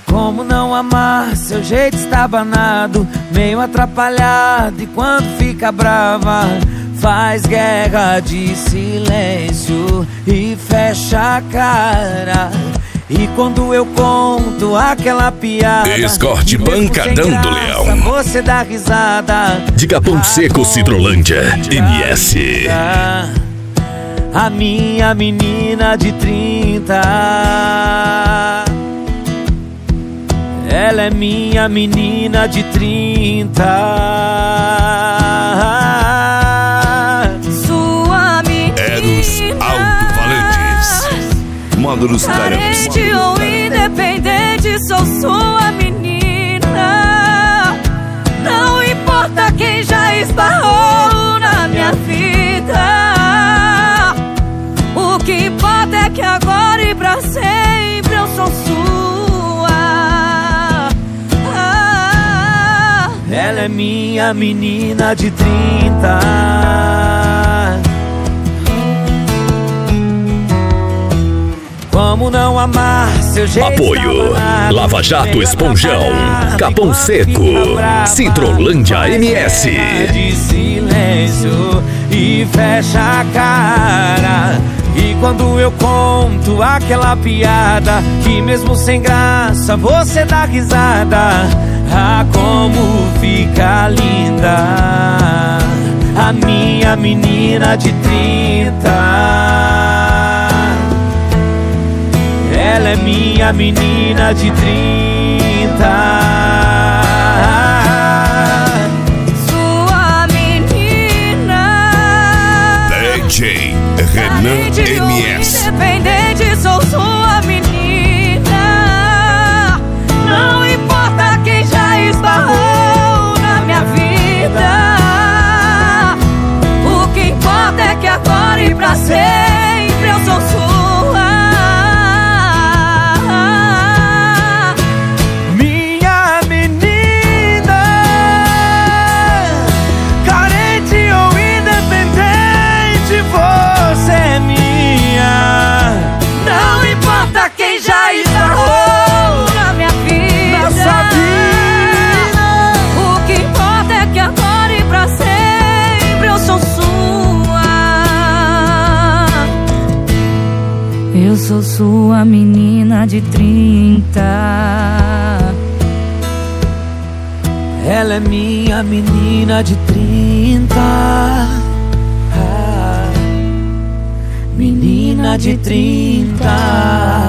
Como não amar? Seu jeito está banado, meio atrapalhado, e quando fica brava faz guerra de silêncio e fecha a cara. E quando eu conto aquela piada, Escorte Pancadão do Leão, você dá risada. de Capão Seco, Citrolândia, MS. A minha menina de 30, ela é minha menina de 30. Sua menina, Eros Alto-Falantes, Módulos Tarãs. carente ou independente, sou sua menina. Não importa quem já esbarrou na minha vida, o que importa é que agora e pra sempre eu sou sua. Ela é minha menina de 30. Como não amar? Seu jeito Apoio Lava Jato Esponjão, Capão Seco, Citrolândia MS. De silêncio e fecha a cara. E quando eu conto aquela piada, que mesmo sem graça você dá risada. Ah, como fica linda a minha menina de 30. Ela é minha menina de 30. Sua menina, DJ Renan MS. independente, sou sua menina. Não importa quem já esbarrou na minha vida, o que importa é que agora e pra sempre eu sou sua. Minha menina, carente ou independente, você é minha. Não importa quem já esbarrou na minha vida, Na sua vida. o que importa é que agora e pra sempre eu sou sua. Eu sou sua menina de 30. Ela é minha menina de 30. Menina de 30.